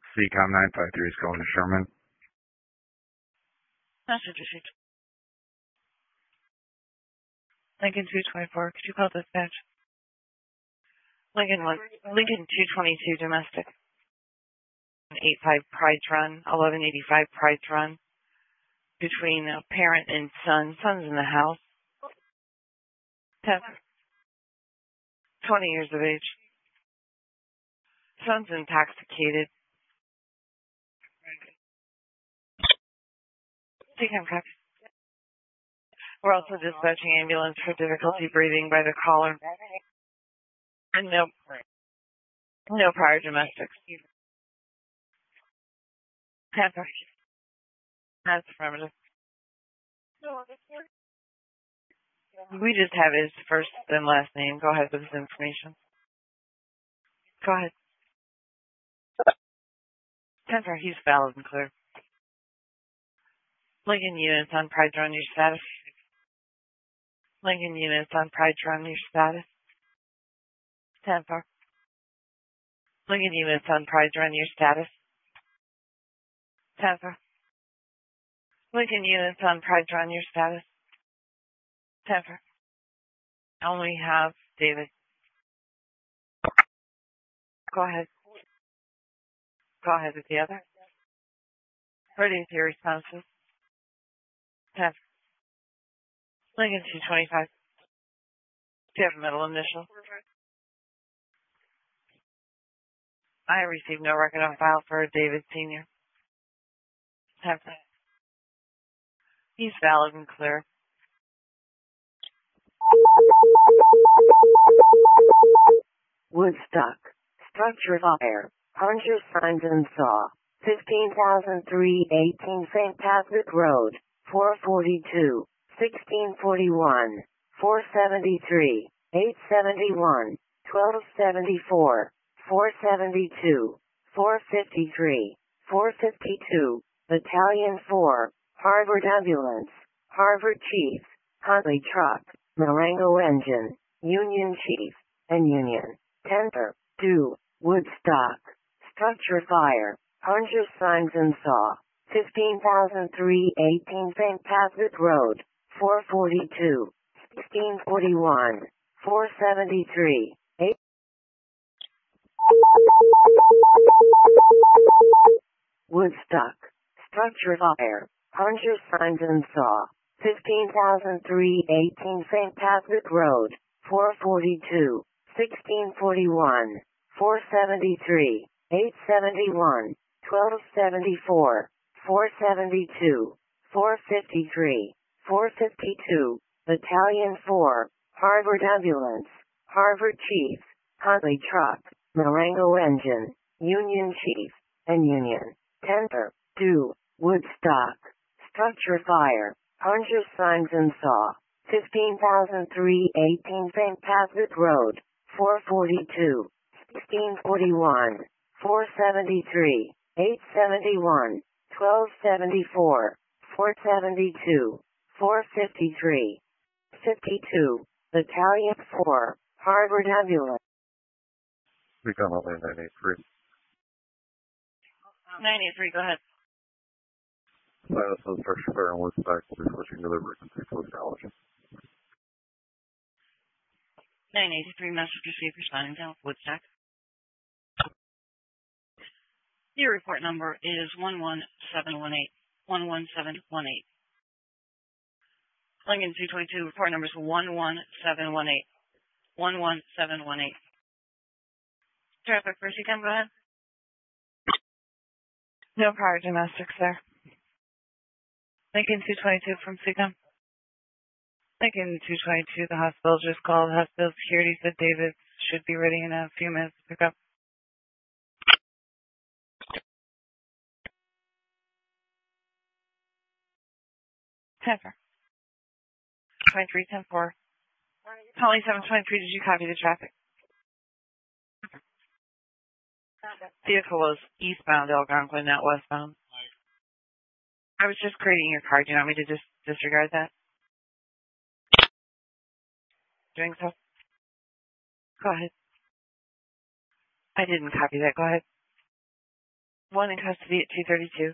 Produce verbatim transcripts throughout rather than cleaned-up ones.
C COM nine five three is going to Sherman. Message received. Lincoln two twenty-four, could you call dispatch? Lincoln one, Lincoln two twenty-two domestic. eight five Pride's Run, eleven eighty-five Pride's Run. Between a parent and son. Son's in the house. ten, twenty years of age. Son's intoxicated. Take him, copy. We're also dispatching ambulance for difficulty breathing by the caller. And no, no prior domestics. Panther. That's affirmative. We just have his first and last name. Go ahead with his information. Go ahead. Panther, he's valid and clear. Lincoln units on Pride Run, your status. Lincoln units on Pride Run, your status. ten four. Lincoln units on Pride Run, your status. ten four. Lincoln units on Pride Run, your status. ten four. I only have David. Go ahead. Go ahead with the other. Ready with your responses. ten four. Lincoln two twenty-five. Do you have a middle initial? I received no record on file for David Senior ten four. He's valid and clear. Woodstock. Structure fire. Hunger signs and saw. fifteen thousand three eighteen Saint Patrick Road. four forty-two. sixteen forty-one. four seventy-three. eight seventy-one. twelve seventy-four. four seventy-two. four fifty-three. four fifty-two. Battalion four. Harvard Ambulance. Harvard Chief. Huntley Truck. Marengo Engine. Union Chief. And Union. Tender. two. Woodstock. Structure fire. Hunger signs and saw. fifteen thousand three eighteen Saint Patrick Road. four forty-two. sixteen forty-one. four seventy-three. eight. Woodstock. Structure fire. Hunger signs and saw. fifteen thousand three eighteen Saint Patrick Road. four forty-two. sixteen forty-one. four seventy-three. eight seventy-one. twelve seventy-four. four seventy-two. four fifty-three. four fifty-two. Battalion four. Harvard Ambulance. Harvard Chief. Huntley Truck. Marengo Engine. Union Chief. And Union. Tender. two. Woodstock. Structure fire. Hunger signs and saw. fifteen thousand three eighteen Saint Patrick Road. four forty-two. sixteen forty-one. four seventy-three. eight seventy-one. twelve seventy-four. four seventy-two. four fifty-three. fifty-two. Battalion four. Harvard Ambulance. We got all in nine eight three. nine eight three, go ahead. Status of structure fire and Woodstock will be switching delivery to Texas College. nine eighty-three, message received, responding down Woodstock. Your report number is one one seven one eight. one one seven one eight. Lincoln two twenty-two, report number is one one seven one eight. one one seven one eight. Traffic for C COM, go ahead. No prior domestics there. Lincoln two twenty-two from C COM. Lincoln two twenty-two, the hospital just called. Hospital security said David should be ready in a few minutes to pick up. ten four. twenty-three ten four. Calling seven twenty-three, did you copy the traffic? Vehicle was eastbound Algonquin, not westbound. I was just creating your card. Do you want me to just disregard that? Doing so? Go ahead. I didn't copy that. Go ahead. One in custody at two thirty-two.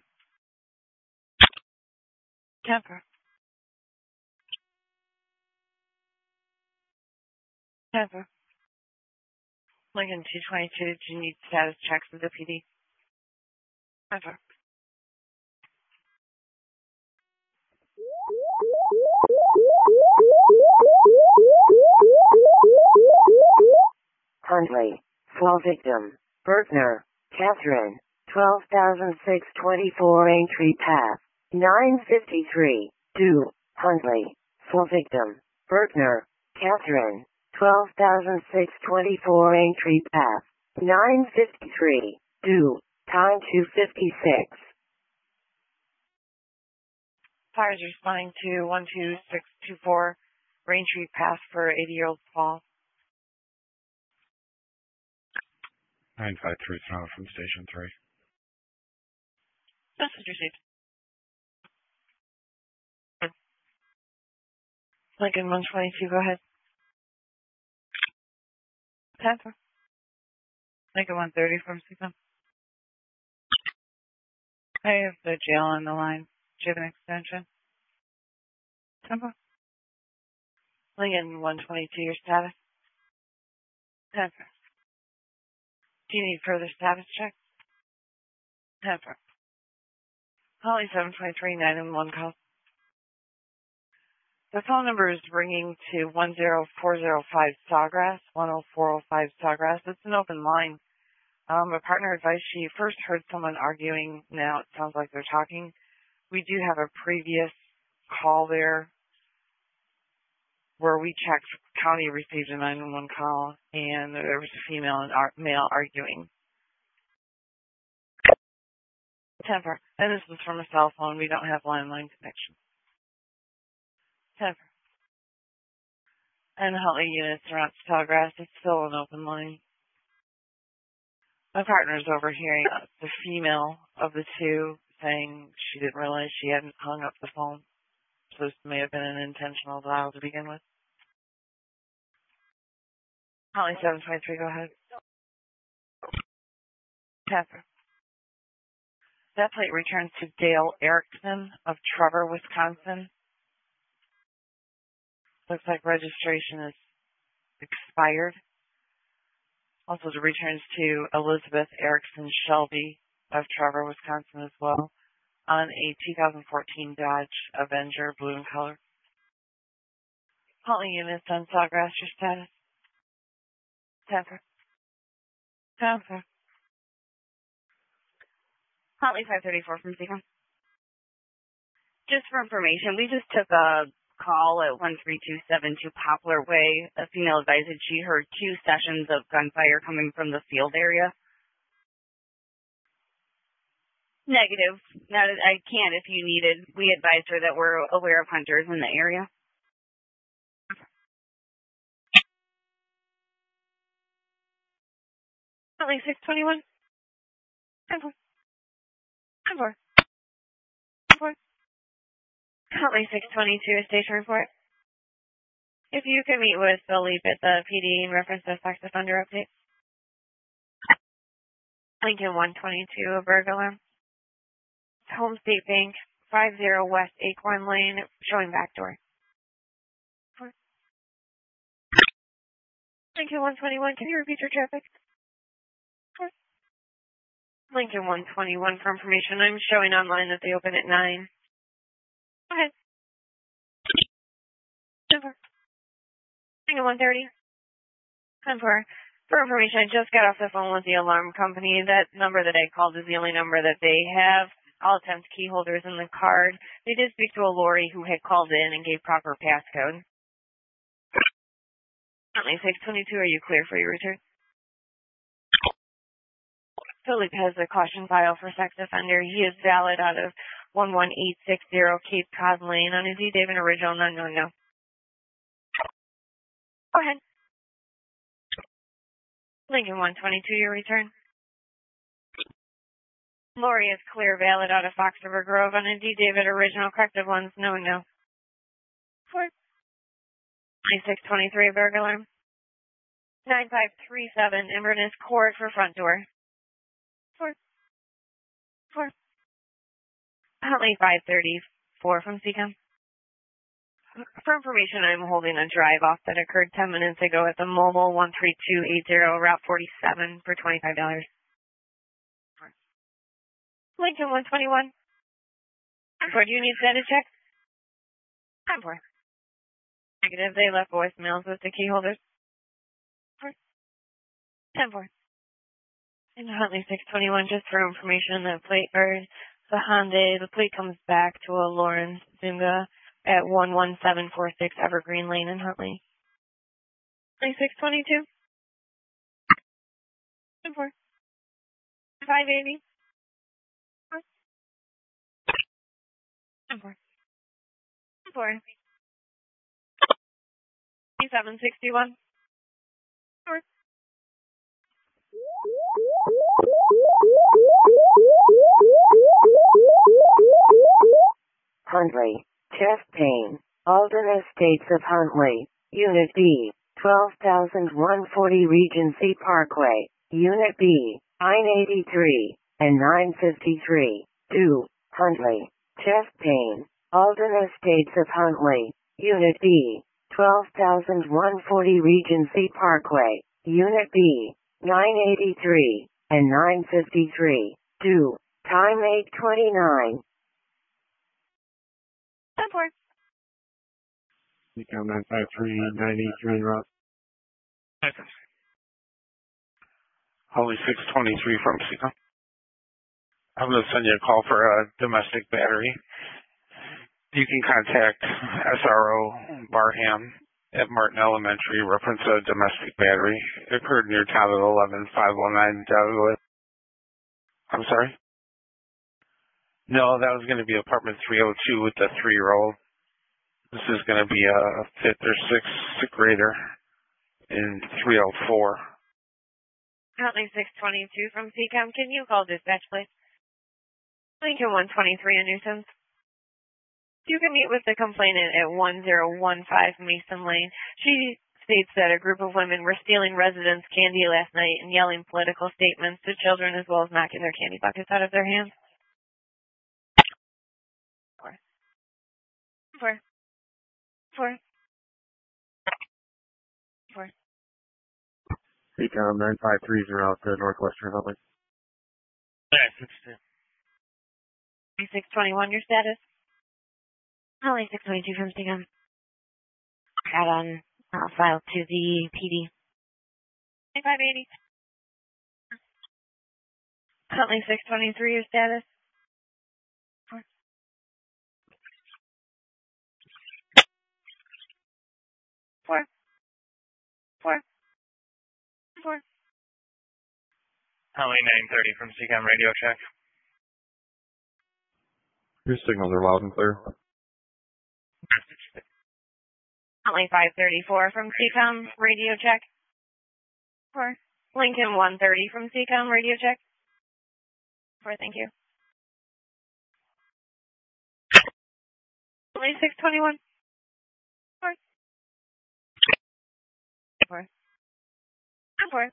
Temper. Temper. Lincoln two twenty-two. Do you need status checks with the P D? Temper. Huntley. Fall victim. Berkner. Catherine. twelve thousand six hundred twenty-four Aintree Path. nine fifty-three. Do. Huntley. Fall victim. Berkner. Catherine. twelve thousand six hundred twenty-four Aintree Path. nine fifty-three. Do. Time two fifty-six. Fires responding to one two six two four Raintree Path for eighty-year-old fall. nine five three Toronto from Station three. Message received. Lincoln one twenty-two, go ahead. Temper. Lincoln one thirty from Seacom. I have the jail on the line. Do you have an extension? Temper. Lincoln one twenty-two, your status? Temper. Do you need further status check? Temper. Holly seven twenty-three nine one call. The phone number is ringing to one zero four zero five Sawgrass, one zero four zero five Sawgrass. It's an open line. Um, a partner advised she first heard someone arguing. Now it sounds like they're talking. We do have a previous call there where we checked. County received a nine one one call, and there was a female and ar- male arguing. Temper. And this is from a cell phone. We don't have landline connection. Temper. And the Huntley units around Sawgrass. It's still an open line. My partner's overhearing the female of the two saying she didn't realize she hadn't hung up the phone. So this may have been an intentional dial to begin with. Holly seven twenty-three, go ahead. Temper. That plate returns to Dale Erickson of Trevor, Wisconsin. Looks like registration is expired. Also, it returns to Elizabeth Erickson Shelby of Trevor, Wisconsin as well, on a two thousand fourteen Dodge Avenger, blue in color. Huntley units on Sawgrass, your status? Temper. Temper. Huntley five thirty-four from Seacom. Just for information, we just took a call at one three two seven two Poplar Way. A female advised that she heard two sessions of gunfire coming from the field area. Negative. Not, I can't if you needed. We advised her that we're aware of hunters in the area. Huntley six twenty-one. Temper. Temper. Temper. Huntley six twenty-two, station report. If you could meet with Philippe at the P D in reference to sex offender update. Lincoln one twenty-two, a burglar alarm. Home State Bank, five zero West Acorn Lane, showing back door. Lincoln one twenty-one, can you repeat your traffic? Lincoln one twenty-one, for information. I'm showing online that they open at nine. Go ahead. Temper. Lincoln one thirty. Temper. For information, I just got off the phone with the alarm company. That number that I called is the only number that they have. I'll attempt key holders in the card. They did speak to a lorry who had called in and gave proper passcode. Huntley six twenty-two, are you clear for your return? Philip has a caution file for sex offender. He is valid out of one one eight six zero Cape Cod Lane on his E-David original unknown no. Go ahead. Lincoln one twenty-two, your return. Lori is clear, valid out of Fox River Grove on his E-David original corrective ones no no. Four. six twenty-three, burglar alarm. nine five three seven Inverness Court for front door. Four. For Huntley five thirty-four from C COM. For information, I'm holding a drive-off that occurred ten minutes ago at the Mobile one three two eight zero, Route forty-seven for twenty-five dollars. Lincoln one twenty-one. For do you need status check? Time for. Negative, they left voicemails with the key holders. For. ten four. In Huntley six twenty-one, just for information, the plate, or the Hyundai, the plate comes back to a Lawrence Zunga at one one seven four six Evergreen Lane in Huntley. six twenty-two. ten four. five eighty. ten four. ten four. seven sixty-one. four. Huntley, chest pain, Alden Estates of Huntley, Unit B, twelve thousand one hundred forty Regency Parkway, Unit B, nine eighty-three and nine fifty-three. two. Huntley, chest pain, Alden Estates of Huntley, Unit B, twelve thousand one hundred forty Regency Parkway, Unit B, nine eighty-three and nine fifty-three. two. Time eight twenty-nine. ten four. C COM nine five three, nine eight three route. Holly six twenty-three from C COM. I'm going to send you a call for a domestic battery. You can contact S R O Barham at Martin Elementary, reference a domestic battery. It occurred near town at eleven five one nine Douglas. I'm sorry? No, that was going to be apartment three oh two with the three-year-old. This is going to be a fifth or sixth grader in three oh four. Huntley six twenty-two from C COM. Can you call dispatch, please? Lincoln one twenty-three, a nuisance. You can meet with the complainant at one zero one five Mason Lane. She states that a group of women were stealing residents' candy last night and yelling political statements to children as well as knocking their candy buckets out of their hands. Four. Four. Four. C COM nine five three zero out to Northwestern Huntley. six twenty-one, your status? Holly six twenty-two from C COM. Got on uh, file to the P D. five eighty. Huntley six twenty-three, your status? Four. Four. Four. Four. Huntley nine thirty from C COM radio check. Your signals are loud and clear. Huntley five thirty-four from C COM radio check. Four. Lincoln one thirty from C COM radio check. Four, thank you. Huntley six twenty-one. Four. Four. Four.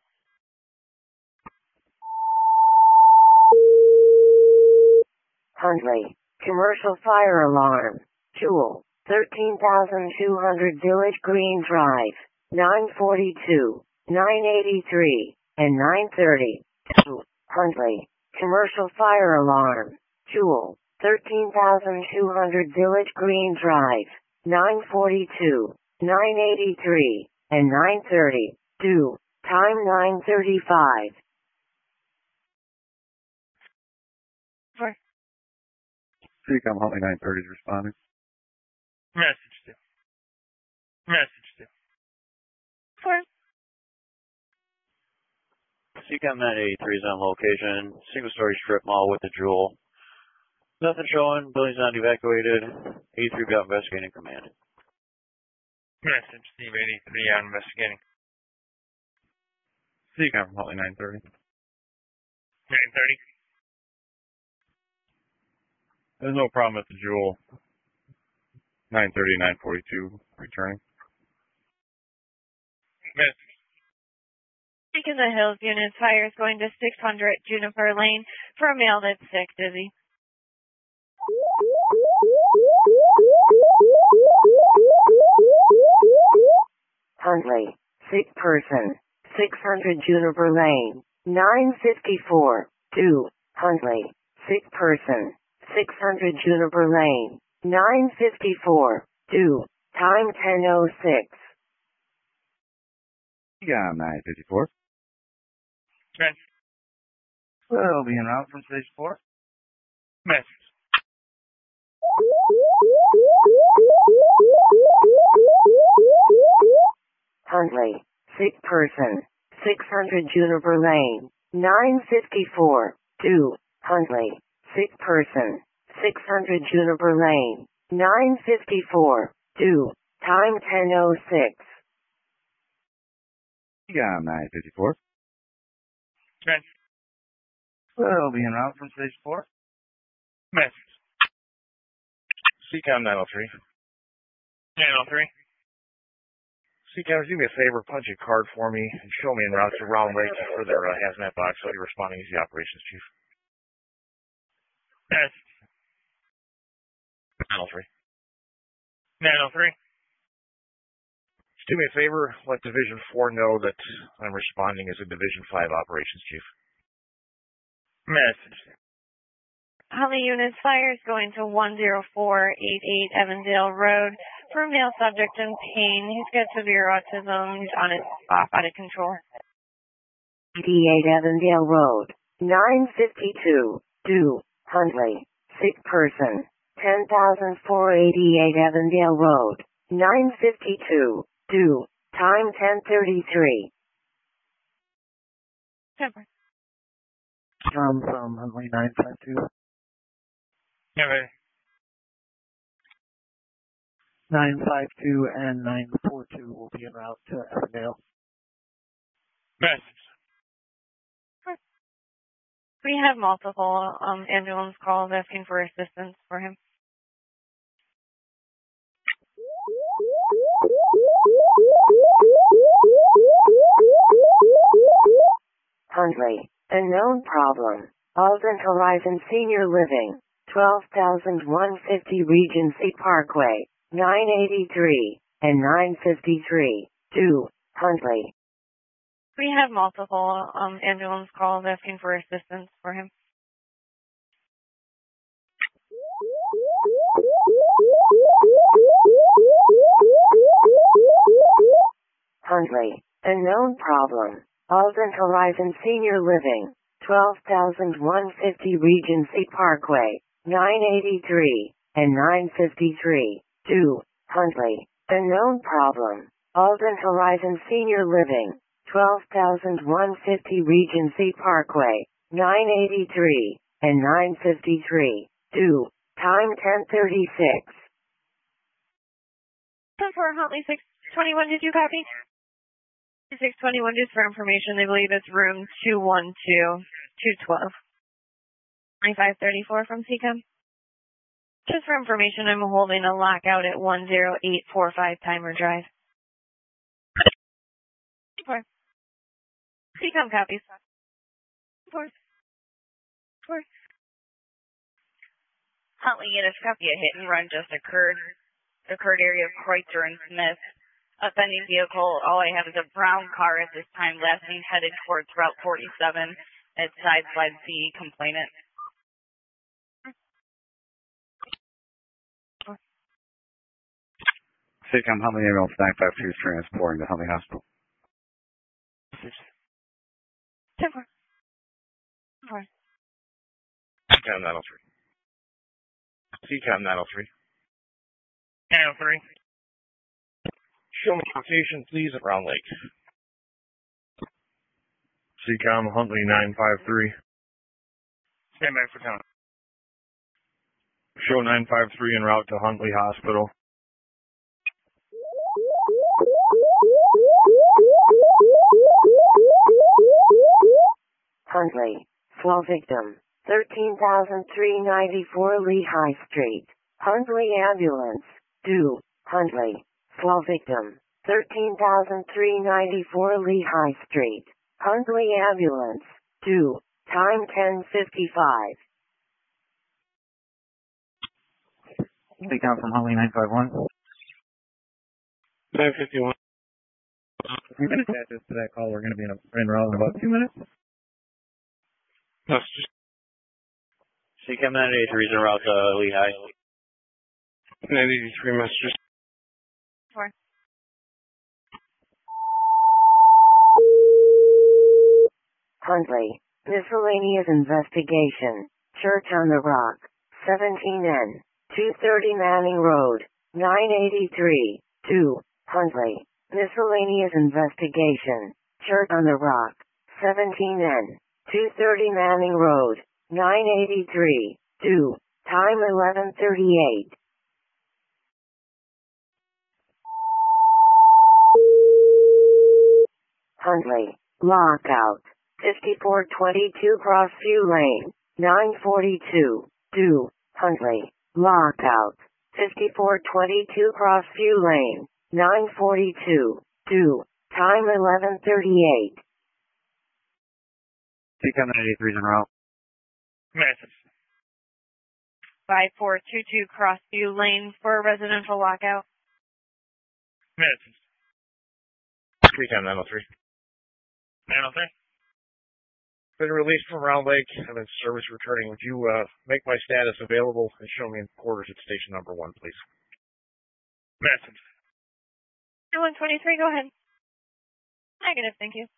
Huntley, commercial fire alarm, Jewel, thirteen thousand two hundred Village Green Drive, nine forty-two, nine eighty-three, and nine thirty. two. Huntley, commercial fire alarm, Jewel, thirteen thousand two hundred Village Green Drive, nine forty-two, nine eighty-three, and nine thirty. two. Time nine thirty-five. Four. C COM Huntley nine thirty is responding. Message to. Message to. Four. C COM nine eighty-three is on location. Single-story strip mall with the Jewel. Nothing showing. Building's not evacuated. eighty-three got investigating command. Message Steve eighty-three on investigating. C COM Huntley nine thirty. nine thirty. There's no problem at the Jewel. nine thirty, nine forty-two returning. Message. Taking the Hills unit, fire is going to six hundred Juniper Lane for a male that's sick, dizzy. Huntley, sick person, six hundred Juniper Lane, nine fifty-four, two, Huntley, sick person, six hundred Juniper Lane, nine fifty-four, two, time ten oh six. Yeah, nine fifty-four. Trent. Well, being route from stage four. Message. Huntley, sick person, six hundred Juniper Lane, nine fifty-four, two, Huntley, sick person, six hundred Juniper Lane, nine fifty-four, two, time ten oh six. Yeah, nine fifty-four. Trent. Well, being route from stage four. Message. C COM nine oh three. nine oh three. C COM, do me a favor, punch a card for me and show me en route to Round Lake for their uh, hazmat box. I'll be responding as the operations chief. Message. nine oh three. nine oh three. Just do me a favor, let Division four know that I'm responding as a Division five operations chief. Message. Huntley units, fire is going to one zero four eight eight Evandale Road for a male subject in pain. He's got severe autism. He's on his off out of control. eighty-eight Evandale Road, nine fifty-two, two, Huntley, sick person, ten thousand four hundred eighty-eight Evandale Road, nine fifty-two, two, time ten thirty-three. Temper. From, from Huntley nine five two. Yeah, ready. nine five two and nine four two will be en route to Evandale. Message. We have multiple um, ambulance calls asking for assistance for him. Huntley, a known problem. Alden Horizon Senior Living, twelve thousand one hundred fifty Regency Parkway, nine eighty-three and nine fifty-three, two, Huntley. We have multiple um, ambulance calls asking for assistance for him. Huntley, a known problem. Alden Horizon Senior Living, twelve thousand one hundred fifty Regency Parkway, nine eighty-three and nine fifty-three, two, Huntley, a known problem. Alden Horizon Senior Living, twelve thousand one hundred fifty Regency Parkway, nine eighty-three and nine fifty-three, two, time ten thirty-six. For Huntley six twenty-one, did you copy? six twenty-one, just for information, they believe it's room two one two, two twelve. twenty-five thirty-four from C COM. Just for information, I'm holding a lockout at one zero eight four five Timer Drive. Four. C COM copies. Four. Four. Huntley units, copy a hit and run just occurred. Occurred area of Kreutzer and Smith. Offending vehicle, all I have is a brown car at this time, last seen headed towards Route forty-seven. It sideslides the complainant. C COM Huntley ambulance nine five two is transporting to Huntley Hospital. Temper. Four. C COM nine oh three. C COM nine oh three. nine oh three. Show me location, please, at Round Lake. C COM Huntley nine five three. Stand by for town. Show nine five three en route to Huntley Hospital. Huntley, slow victim, thirteen thousand three hundred ninety-four Lehigh Street. Huntley ambulance, two, Huntley, slow victim, thirteen thousand three hundred ninety-four Lehigh Street. Hundley Ambulance, two, time ten fifty-five. Recon from Hundley nine five one. nine fifty-one. We're going to attach this to that call. We're going to be in a in route in about two minutes. Messages. C CAM nine eighty-three is en route to Lehigh. nine eighty-three messages. Four. Hundley, miscellaneous investigation, Church on the Rock, seventeen N, two thirty Manning Road, nine eighty-three, two, Hundley, miscellaneous investigation, Church on the Rock, seventeen N, two thirty Manning Road, nine eighty-three, two, time eleven thirty-eight. Hundley, lockout, fifty-four twenty-two Crossview Lane, nine forty-two, two, Hundley, lockout, fifty-four twenty-two Crossview Lane, nine forty-two, two, time eleven thirty-eight. C CAM nine eighty-three is en route. Message. five four two two Crossview Lane for a residential lockout. Message. C CAM nine oh three. nine oh three. Been released from Round Lake. I'm in service returning. Would you uh, make my status available and show me in quarters at station number one, please? Message. one twenty-three, go ahead. Negative, thank you.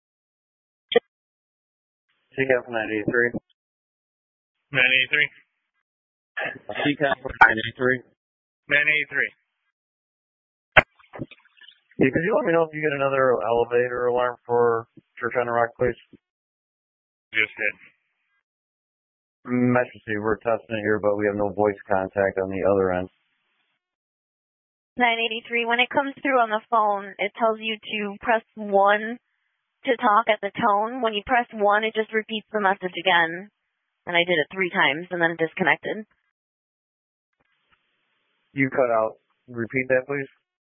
C CAM nine eighty-three. nine eighty-three. C CAM nine eighty-three. nine eighty-three. Yeah, could you let me know if you get another elevator alarm for Church on the Rock, please? Just did. Message, we're testing it here, but we have no voice contact on the other end. nine eighty-three, when it comes through on the phone, it tells you to press one to talk at the tone. When you press one, it just repeats the message again. And I did it three times and then it disconnected. You cut out. Repeat that, please.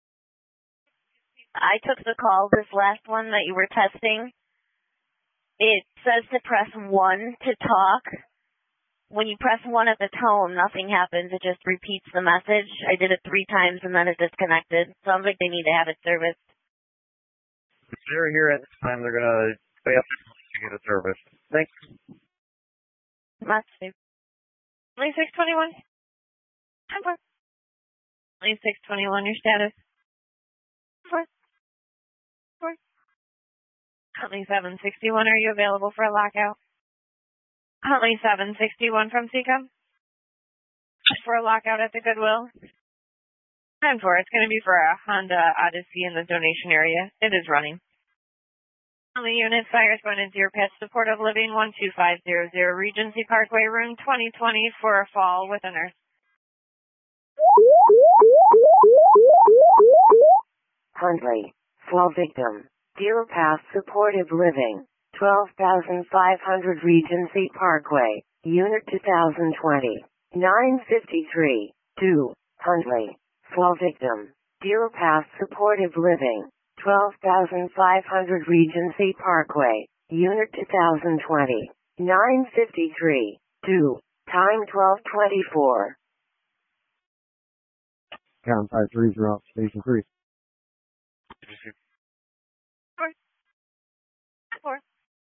I took the call, this last one that you were testing. It says to press one to talk. When you press one at the tone, nothing happens. It just repeats the message. I did it three times and then it disconnected. Sounds like they need to have it serviced. If they're here at this time, they're going to pay up to get it serviced. Thanks. Message. Lane six twenty-one. Lane six twenty-one, your status. Four. Four. Huntley seven sixty-one, are you available for a lockout? Huntley seven sixty-one from C CAM. For a lockout at the Goodwill. ten four, it's going to be for a Honda Odyssey in the donation area. It is running. On the unit, fire responded to your pet supportive living one two five zero zero Regency Parkway, room twenty twenty for a fall with a nurse. Hundley, fall victim, Deer Path Supportive Living, twelve thousand five hundred Regency Parkway, Unit two thousand twenty, nine fifty-three, two, Hundley, fall victim, Deer Path Supportive Living, twelve thousand five hundred Regency Parkway, Unit two thousand twenty, nine fifty-three, two, time twelve twenty-four. CAM five three zero, station three. Four. Four.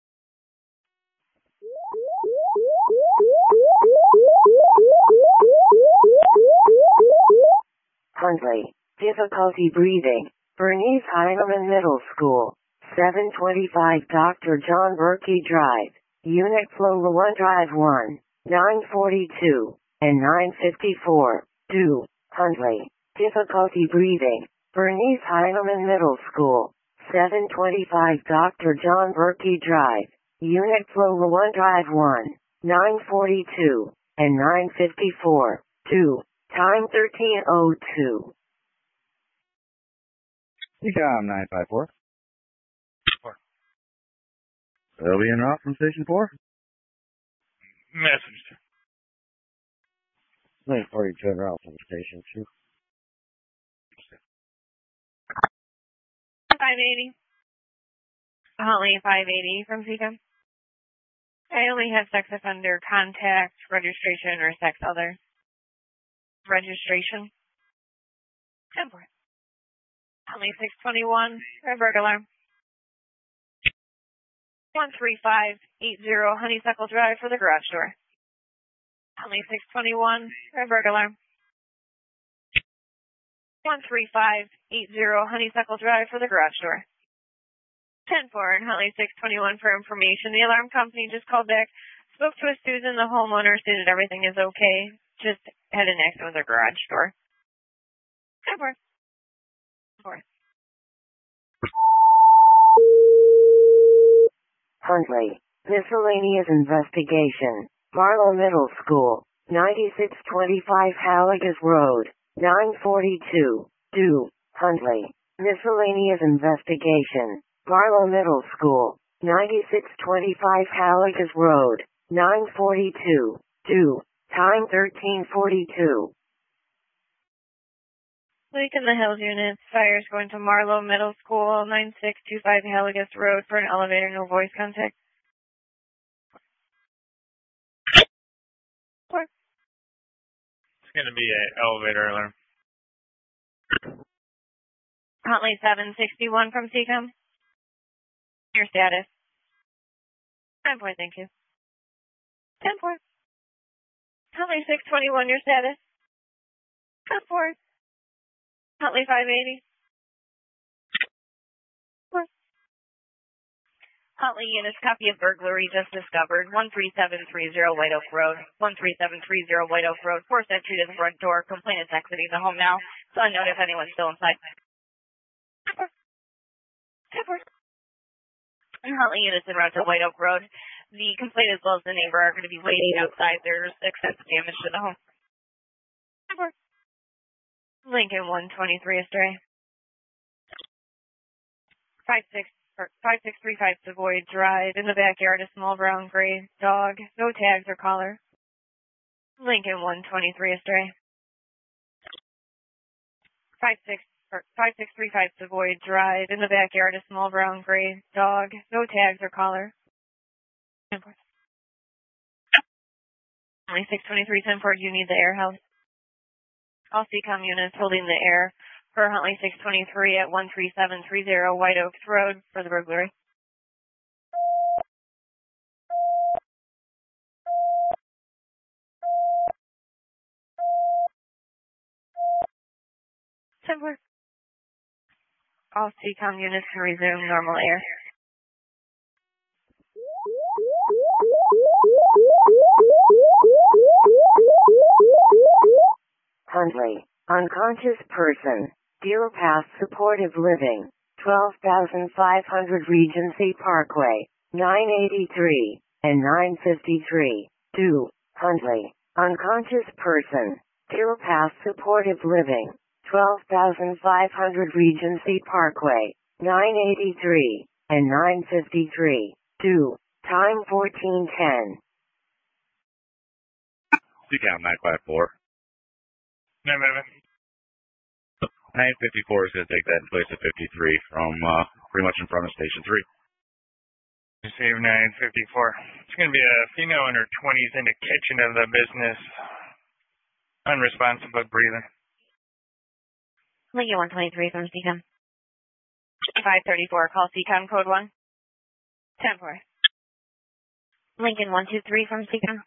Hundley, difficulty breathing, Bernice Heinemann Middle School, seven twenty-five Doctor John Berkey Drive, Unit Flow one Drive one, nine forty-two, and nine fifty-four, two, Hundley, difficulty breathing, Bernice Heinemann Middle School, seven twenty-five Doctor John Berkey Drive, Unit Flow one Drive one, nine forty-two, and nine fifty-four, two, time thirteen oh two. C CAM nine five four. Four. They'll be en route from station four. Message. Lane forty-two en route from station two. five eighty. Huntley five eighty from Seacom. I only have sex offender contact, registration, or sex other. Registration. ten four. Huntley six twenty-one, red bird alarm. one three five eight zero Honeysuckle Drive for the garage door. Huntley six twenty-one, red bird alarm. one three five eight zero Honeysuckle Drive for the garage door. ten four and Huntley six twenty-one for information. The alarm company just called back, spoke to a Susan, the homeowner, stated everything is okay, just had an accident with their garage door. ten four. four. Huntley, miscellaneous investigation, Marlow Middle School, ninety-six twenty-five Halligus Road, nine forty-two, two, Huntley, miscellaneous investigation, Marlow Middle School, ninety-six twenty-five Halligus Road, nine forty-two, two, time thirteen forty-two. Leak in the Hills units. Fires going to Marlow Middle School, nine six two five Halligus Road for an elevator, no voice contact. Four. It's going to be an elevator alarm. Huntley seven sixty-one from Seacom. Your status. ten four, thank you. ten four. Huntley six twenty-one, your status. ten four. Huntley five eighty. Four. Huntley units, copy of burglary just discovered. one three seven three zero White Oak Road. one three seven three zero White Oak Road. Forced entry to the front door. Complainant's exiting the home now. It's unknown if anyone's still inside. ten four. And Huntley units en route to White Oak Road. The complainant as well as the neighbor are going to be waiting outside. There's excessive damage to the home. ten four. Lincoln one twenty-three astray. five six five six three five Savoy Drive. In the backyard, a small brown gray dog. No tags or collar. Lincoln one twenty-three astray. five six five six three five Savoy Drive. In the backyard, a small brown gray dog. No tags or collar. Only six twenty-three ten four. Do you need the air house? All Seacom units holding the air for Huntley six twenty-three at one three seven three zero White Oaks Road for the burglary. ten four. All Seacom units can resume normal air. Huntley, unconscious person, Deer Path Supportive Living, twelve thousand five hundred Regency Parkway, nine eighty-three and nine fifty-three, two, Huntley, unconscious person, Deer Path Supportive Living, twelve thousand five hundred Regency Parkway, nine eighty-three and nine fifty-three, two, time fourteen ten. Seacom nine five four. No, no, no. nine fifty-four is going to take that in place of fifty-three from uh, pretty much in front of Station three. Save nine fifty-four. It's going to be a female in her twenties in the kitchen of the business. Unresponsive but breathing. Lincoln one twenty-three from Seacom. five thirty-four, call Seacom code one. ten four. Lincoln one two three from Seacom.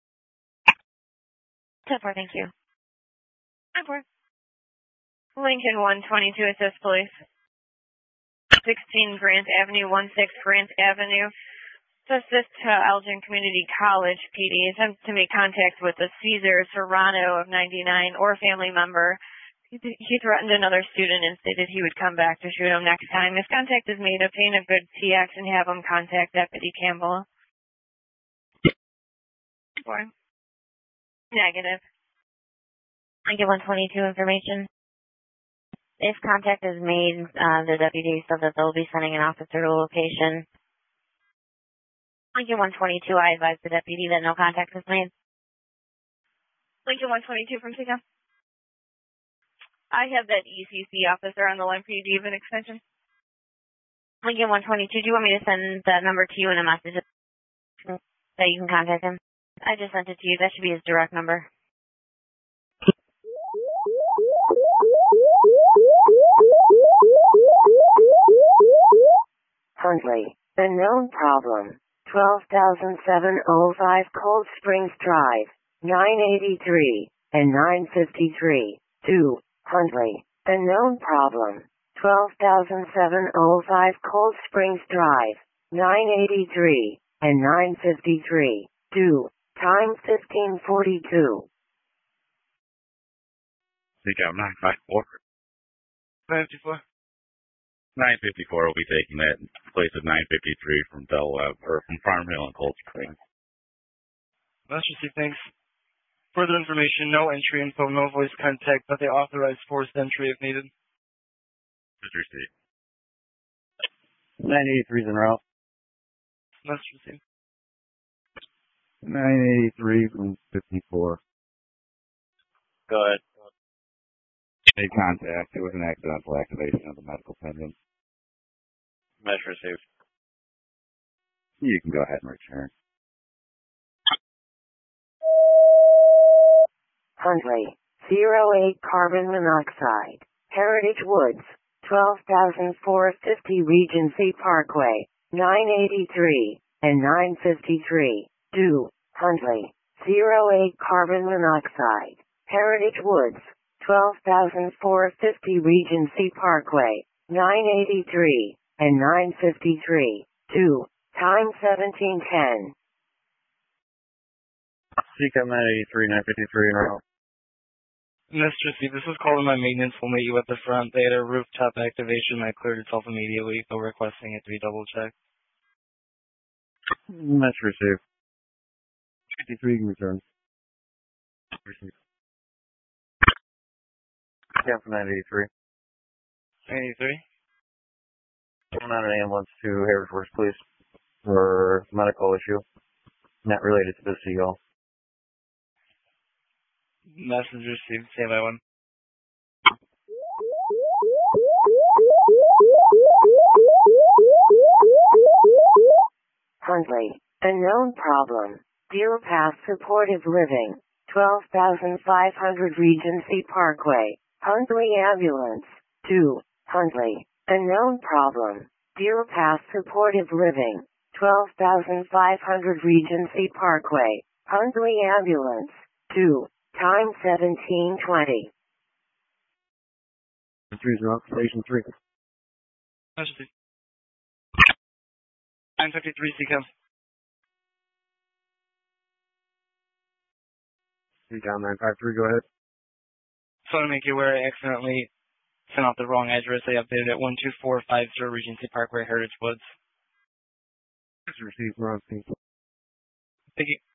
ten four, thank you. ten four. Lincoln one twenty-two, assist police. sixteen Grant Avenue, one six Grant Avenue. To assist uh, Elgin Community College P D. Attempt to make contact with the Caesar Serrano of ninety-nine or a family member. He, he threatened another student and stated he would come back to shoot him next time. If contact is made, obtain a good T X and have him contact Deputy Campbell. Four. Negative. Lincoln one twenty-two information. If contact is made, uh, the deputy said that they'll be sending an officer to a location. Lincoln one twenty-two, I advise the deputy that no contact is made. Lincoln one twenty-two from Seacom. I have that E C C officer on the line for you. Do you have an extension? Lincoln one twenty-two, do you want me to send that number to you in a message that you can contact him? I just sent it to you. That should be his direct number. Huntley, unknown problem. twelve thousand seven hundred five Cold Springs Drive, nine eighty-three and nine fifty-three. two. Huntley, unknown problem. twelve thousand seven hundred five Cold Springs Drive, nine eighty-three and nine fifty-three. two. Time fifteen forty-two. Seek out nine five four. nine fifty-four. nine fifty-four will be taking that in place of nine fifty-three from Bell Web, or from Farm Hill and Cold Springs. Let's just see, thanks. Further information, no entry info, no voice contact, but they authorize forced entry if needed. Just received. nine eighty-three is en route. Let's just see. nine eighty-three from fifty-four. Go ahead. Made contact. It was an accidental activation of the medical pendant. Mesh received. You can go ahead and return. Huntley, zero eight carbon monoxide. Heritage Woods, twelve thousand four hundred fifty Regency Parkway, nine eighty-three and nine fifty-three. two. Huntley, zero eight carbon monoxide. Heritage Woods, twelve thousand four hundred fifty Regency Parkway, nine eighty-three and nine fifty-three. two. Time seventeen ten. C C A M nine eighty-three, nine fifty-three en route. Mister C, this is called in my maintenance. We'll meet you at the front. They had a rooftop activation that cleared itself immediately, so requesting it to be double checked. Mesh received. fifty-three can return. Received. C C A M nine eighty-three. eighty-three? Going on an ambulance to Heritage Works, please, for medical issue, not related to the C O. Message received. Stand by one. Huntley, unknown problem. Deer Pass Supportive Living, twelve thousand five hundred Regency Parkway, Huntley Ambulance. two. Huntley, unknown problem. Deer Pass Supportive Living, twelve thousand five hundred Regency Parkway, Huntley Ambulance. two. Time seventeen twenty. Three's route, station three. nine fifty-three C C A M. C C A M nine five three, go ahead. So to make you aware, I accidentally sent out the wrong address. They updated it one two four five zero Regency Parkway, Heritage Woods. Just received wrong scene. Thank you.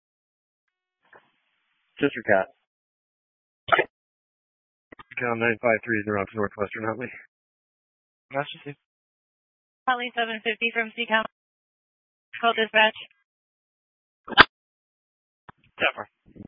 Sister Cat. C C A M nine five three is en route to Northwestern Huntley. Let's just see. Huntley seven fifty from C C A M. Call dispatch. Zephyr.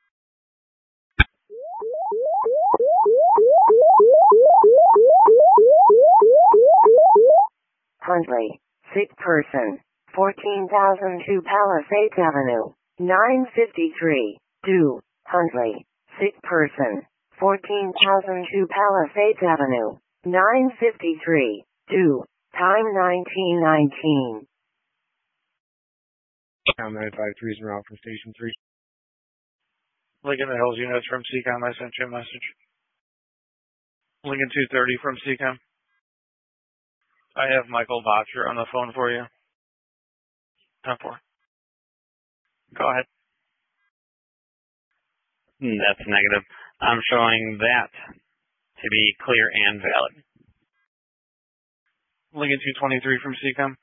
Huntley, sick person, fourteen thousand two Palisades Avenue, nine fifty-three. two. Huntley, sick person, fourteen thousand two Palisades Avenue, nine fifty-three. two. Time nineteen nineteen. C C A M nine five three is en route from station three. Lincoln Hills units from C C A M. I sent you a message. Lincoln two thirty from C C A M. I have Michael Botcher on the phone for you. ten four. Go ahead. That's negative. I'm showing that to be clear and valid. Lincoln two twenty-three from C C A M.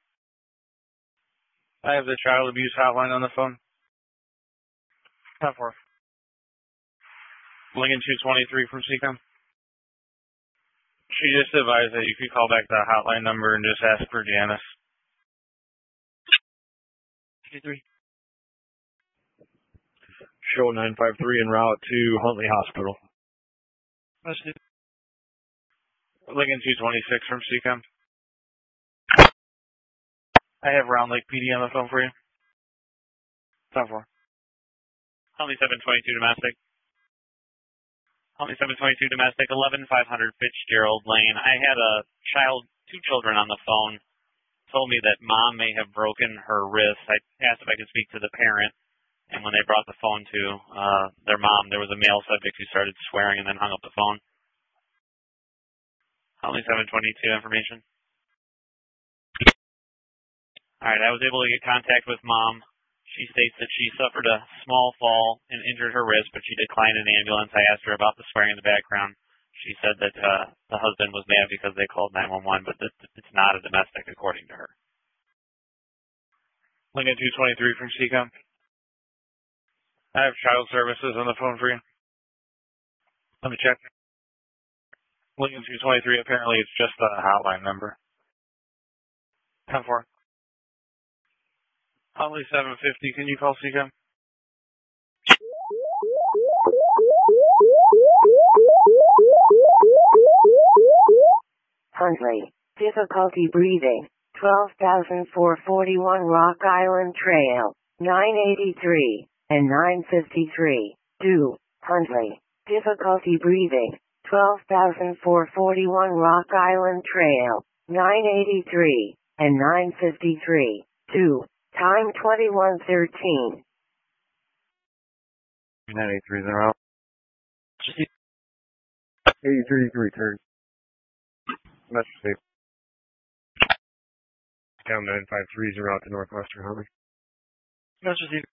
I have the child abuse hotline on the phone. ten four. Lincoln two twenty-three from C C A M. She just advised that you could call back the hotline number and just ask for Janice. fifty-three. Show nine five three en route to Huntley Hospital. Let's do. Lincoln two twenty-six from C C A M. I have Round Lake P D on the phone for you. ten four. Huntley seven twenty-two domestic. Huntley seven twenty-two domestic, eleven five hundred Fitzgerald Lane. I had a child, two children on the phone, told me that mom may have broken her wrist. I asked if I could speak to the parent, and when they brought the phone to uh, their mom, there was a male subject who started swearing and then hung up the phone. Huntley seven twenty-two information. All right, I was able to get contact with mom. She states that she suffered a small fall and injured her wrist, but she declined an ambulance. I asked her about the swearing in the background. She said that uh, the husband was mad because they called nine one one, but that it's not a domestic, according to her. Lincoln two twenty-three from C COM. I have child services on the phone for you. Let me check. Lincoln two twenty-three, apparently it's just a hotline number. ten four. Huntley seven fifty, can you call C COM? Huntley, difficulty breathing, twelve thousand four hundred forty-one Rock Island Trail, nine eighty-three, and nine fifty-three. two. Huntley, difficulty breathing, twelve thousand four hundred forty-one Rock Island Trail, nine eighty-three, and nine fifty-three. two. Time twenty-one thirteen. nine eighty-three, they're out. eighty-three, return. Message safe. Down nine five threes are out to Northwestern Huntley. Message safe.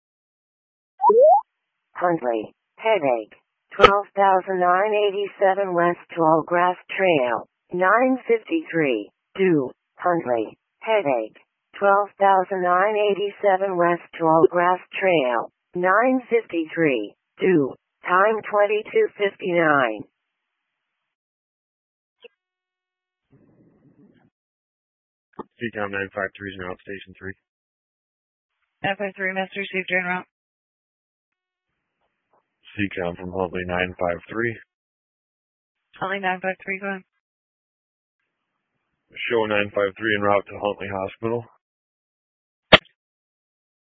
Huntley, headache, twelve thousand nine hundred eighty-seven West Tallgrass Trail, nine fifty-three. two. Huntley, headache, twelve thousand nine hundred eighty-seven West Tallgrass Trail, nine fifty-three. two. Time twenty-two fifty-nine. C COM nine five threes are out, station three. nine five three, Master received en route. C COM from Huntley nine five three. Huntley nine five three, go ahead. Show nine five three en route to Huntley Hospital.